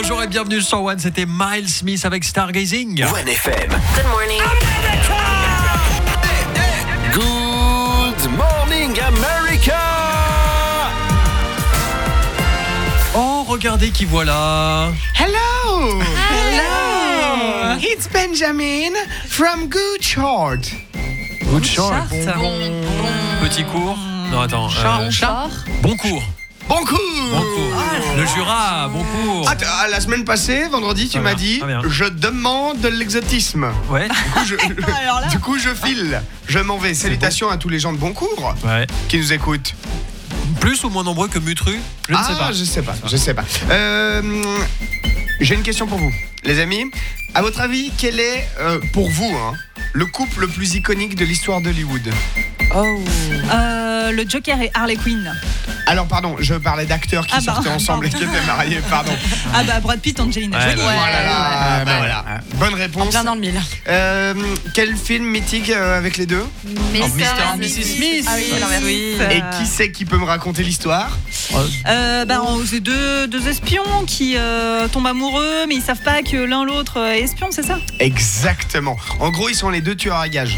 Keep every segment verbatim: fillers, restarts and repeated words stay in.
Bonjour et bienvenue sur One, c'était Miles Smith avec Stargazing. One F M. Good morning. Good morning America. Oh, regardez qui voilà. Hello! Hello! It's Benjamin from Good Short. Good short. Bon, bon, Petit cours. Non, attends. euh, char. bon cours. Bon cours! Bon cours. Le Jura, bon cours. Attends, ah, la semaine passée, vendredi, tu Ah m'as bien, dit ah bien. je demande de l'exotisme. Ouais. Du coup, je, du coup, je file. Je m'en vais. Salutations à tous les gens de Boncourt Ouais. qui nous écoutent. Plus ou moins nombreux que Mutru? Je ne ah, sais pas. je sais pas. Je sais pas. Euh, j'ai une question pour vous, les amis. À votre avis, quel est, euh, pour vous, hein, le couple le plus iconique de l'histoire d'Hollywood? Oh. Euh, le Joker et Harley Quinn. Alors, pardon, je parlais d'acteurs qui Ah bah, sortaient ensemble et qui étaient mariés, pardon. Ah bah Brad Pitt, Angelina Ouais, Jolie. bah, Voilà, ouais, bah ouais. voilà. Bonne réponse. Plein dans le mille. Euh, quel film mythique euh, avec les deux? mister and Missus Smith. Ah oui, alors oui. Et qui c'est qui peut me raconter l'histoire? euh, bah, on- C'est deux, deux espions qui euh, tombent amoureux, mais ils savent pas que l'un l'autre est espion, c'est ça? Exactement. En gros, ils sont les deux tueurs à gages.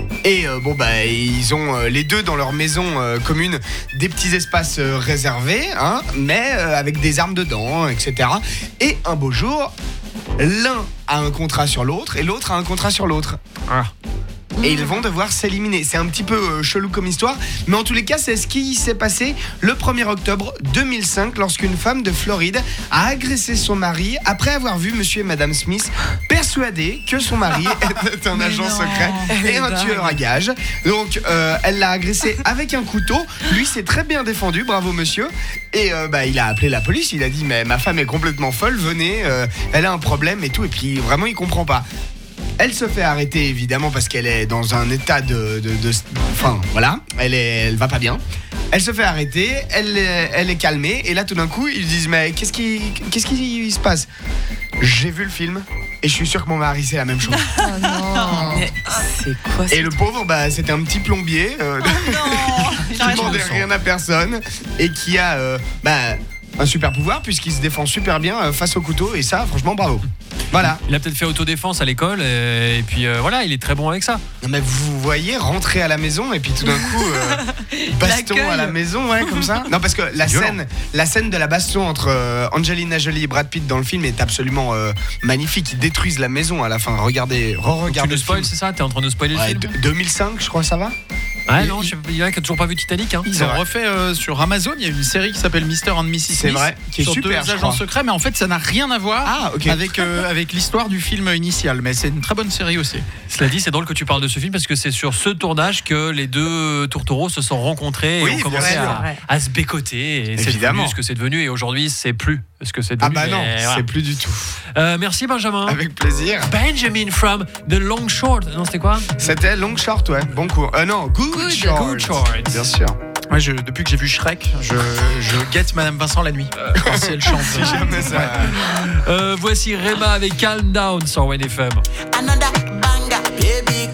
Et euh, bon bah ils ont euh, les deux dans leur maison euh, commune des petits espaces euh, réservés, hein, mais euh, avec des armes dedans, et cetera. Et un beau jour, l'un a un contrat sur l'autre et l'autre a un contrat sur l'autre. Ah. Et ils vont devoir s'éliminer. C'est un petit peu euh, chelou comme histoire, mais en tous les cas, c'est ce qui s'est passé le premier octobre deux mille cinq lorsqu'une femme de Floride a agressé son mari après avoir vu monsieur et madame Smith persuadés que son mari était un Mais agent non. secret et un tueur à gages. Donc, euh, elle l'a agressé avec un couteau. Lui s'est très bien défendu, bravo monsieur. Et euh, bah, il a appelé la police. Il a dit mais ma femme est complètement folle, venez, euh, elle a un problème et tout. Et puis vraiment, il comprend pas. Elle se fait arrêter évidemment parce qu'elle est dans un état de, de, de- enfin voilà, elle est, elle va pas bien. Elle se fait arrêter, elle, est- elle est calmée et là tout d'un coup ils lui disent mais qu'est-ce qui, qu'est-ce qui se passe? J'ai vu le film et je suis sûr que mon mari c'est la même chose. Oh non. Mais c'est quoi ça? Et le pauvre bah c'était un petit plombier euh, Non. qui demandait rien à personne et qui a euh, bah un super pouvoir puisqu'il se défend super bien euh, face au couteau et ça franchement bravo. Voilà. Il a peut-être fait autodéfense à l'école et, et puis euh, voilà, il est très bon avec ça. Non, mais vous voyez rentrer à la maison et puis tout d'un coup euh, baston L'accueil. à la maison, ouais, comme ça. Non, parce que la violent. scène, la scène de la baston entre euh, Angelina Jolie et Brad Pitt dans le film est absolument euh, magnifique. Ils détruisent la maison à la fin. Regardez, Tu re-regardez le le spoil, film. c'est ça? T'es en train de spoiler Ouais, le film? de- deux mille cinq, je crois, ça va. Ah il- non, je sais- il y en a qui a toujours pas vu Titanic. Hein. Ils C'est ont vrai. refait euh, sur Amazon, il y a une série qui s'appelle mister and missus C'est Smith, vrai, qui est sur super, deux je agents crois. secrets, mais en fait ça n'a rien à voir Ah, ok. avec, euh, avec l'histoire du film initial, mais c'est une très bonne série aussi. Cela dit, c'est drôle que tu parles de ce film parce que c'est sur ce tournage que les deux tourtereaux se sont rencontrés Oui, et ont commencé bien sûr. à, à se bécoter. Et c'est Évidemment. devenu ce que c'est devenu et aujourd'hui, c'est plus ce que c'est Ah devenu. bah non, mais voilà. c'est plus du tout. Euh, merci Benjamin. Avec plaisir. Benjamin from The Long Short. Non, c'était quoi? C'était Long Short, ouais, bon cours. Euh, non, Good, Good. Short. Good Short. Bien sûr. Moi, je, depuis que j'ai vu Shrek, je, je guette Madame Vincent la nuit. Quand si elle chante. Si jamais ça. Euh, voici Rema avec Calm Down sur One F M. Another bang